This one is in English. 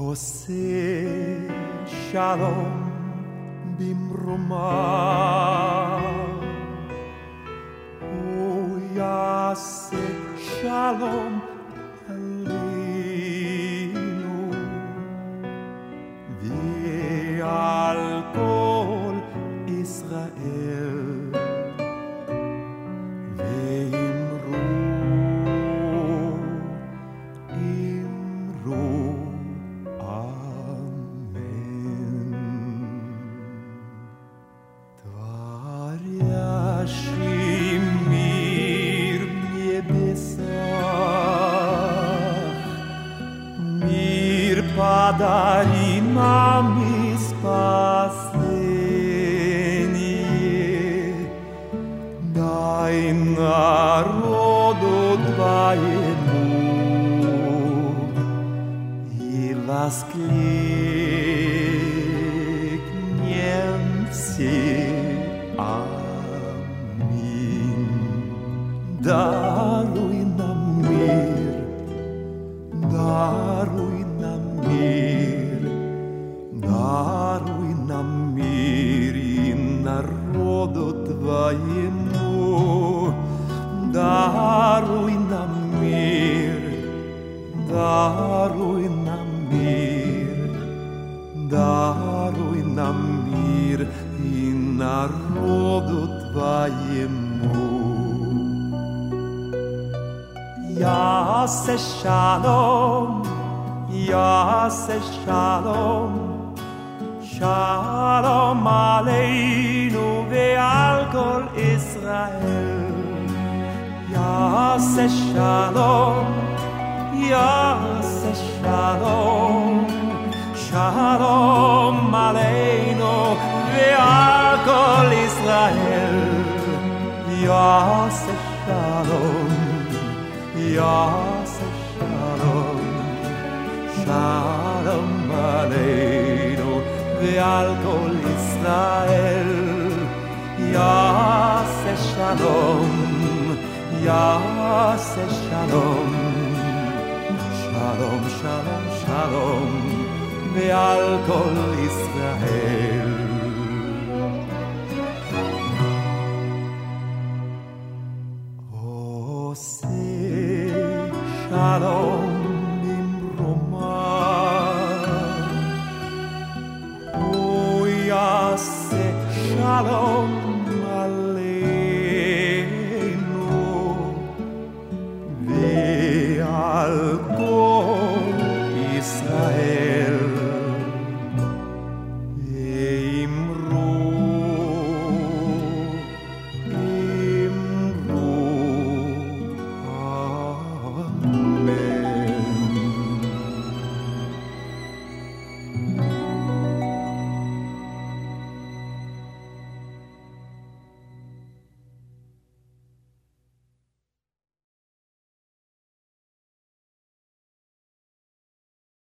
עושה שלום במרומה, הוא יעשה שלום עלינו ועל כל ישראל, ואמרו אמן. Tvarjaši mir w niebiesach, mir pодари нам и спасение. Дай народу Твоему и воскликнем все. Аминь. Даруй нам мир, даруй нам мир, даруй нам мир и народу Твоему. Даруй нам мир, даруй нам мир, даруй нам мир и народу Твоему. Yaseh shalom, Yaseh shalom, shalom aleinu ve'al kol Israel. Yaseh shalom, Yaseh shalom, shalom aleinu ve'al kol Israel. Yaseh shalom, Yaseh shalom, shalom aleinu ve'al kol Israel. Yaseh shalom, Yaseh shalom, shalom, shalom, shalom ve'al kol Israel. Shalom במרומה, הוא יעשה שלום עלינו ועל